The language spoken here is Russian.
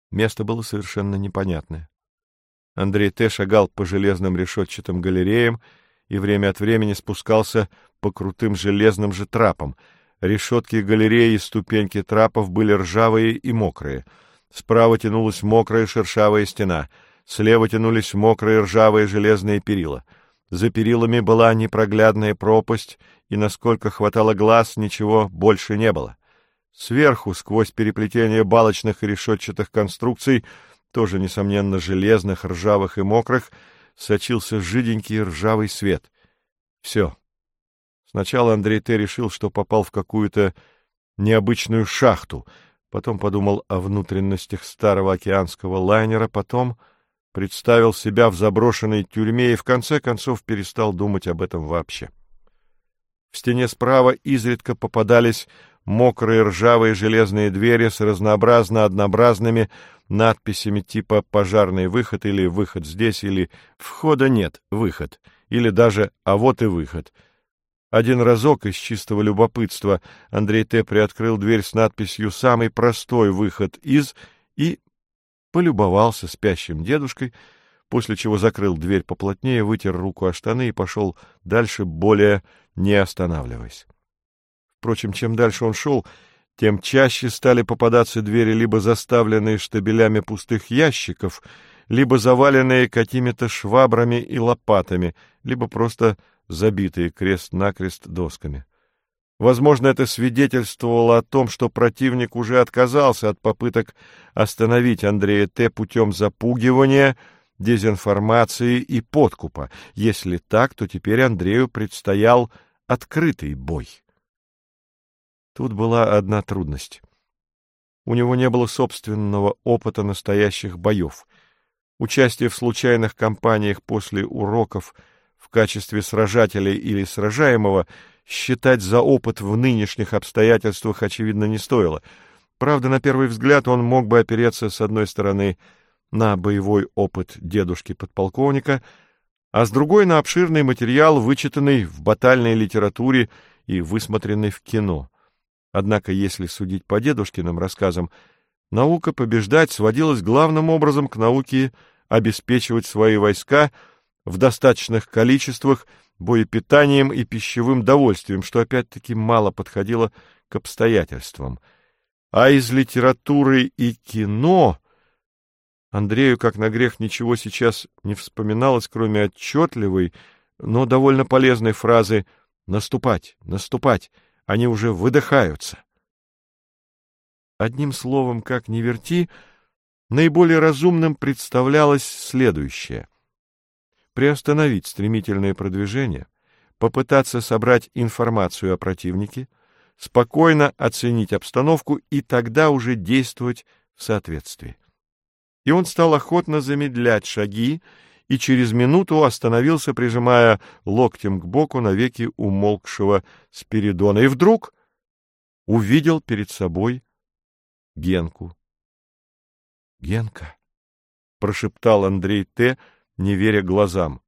Место было совершенно непонятное. Андрей Т. шагал по железным решетчатым галереям и время от времени спускался по крутым железным же трапам. Решетки галереи и ступеньки трапов были ржавые и мокрые. Справа тянулась мокрая шершавая стена, слева тянулись мокрые ржавые железные перила. За перилами была непроглядная пропасть, и, насколько хватало глаз, ничего больше не было. Сверху, сквозь переплетение балочных и решетчатых конструкций, тоже, несомненно, железных, ржавых и мокрых, сочился жиденький ржавый свет. Все. Сначала Андрей Т. решил, что попал в какую-то необычную шахту, потом подумал о внутренностях старого океанского лайнера, потом представил себя в заброшенной тюрьме и в конце концов перестал думать об этом вообще. В стене справа изредка попадались мокрые ржавые железные двери с разнообразно однообразными надписями типа «Пожарный выход» или «Выход здесь» или «Входа нет, выход» или даже «А вот и выход». Один разок из чистого любопытства Андрей Т. приоткрыл дверь с надписью «Самый простой выход из» и полюбовался спящим дедушкой, после чего закрыл дверь поплотнее, вытер руку о штаны и пошел дальше, более не останавливаясь. Впрочем, чем дальше он шел, тем чаще стали попадаться двери, либо заставленные штабелями пустых ящиков, либо заваленные какими-то швабрами и лопатами, либо просто забитые крест-накрест досками. Возможно, это свидетельствовало о том, что противник уже отказался от попыток остановить Андрея Т. путем запугивания, дезинформации и подкупа. Если так, то теперь Андрею предстоял открытый бой. Тут была одна трудность. У него не было собственного опыта настоящих боев. Участие в случайных кампаниях после уроков в качестве сражателя или сражаемого считать за опыт в нынешних обстоятельствах, очевидно, не стоило. Правда, на первый взгляд он мог бы опереться, с одной стороны, на боевой опыт дедушки-подполковника, а с другой — на обширный материал, вычитанный в батальной литературе и высмотренный в кино. Однако, если судить по дедушкиным рассказам, наука побеждать сводилась главным образом к науке обеспечивать свои войска в достаточных количествах боепитанием и пищевым довольствием, что опять-таки мало подходило к обстоятельствам. А из литературы и кино Андрею, как на грех, ничего сейчас не вспоминалось, кроме отчетливой, но довольно полезной фразы «наступать, наступать, они уже выдыхаются». Одним словом, как ни верти, наиболее разумным представлялось следующее: приостановить стремительное продвижение, попытаться собрать информацию о противнике, спокойно оценить обстановку и тогда уже действовать в соответствии. И он стал охотно замедлять шаги и через минуту остановился, прижимая локтем к боку навеки умолкшего Спиридона, и вдруг увидел перед собой Генку. — Генка! — прошептал Андрей Т., не веря глазам.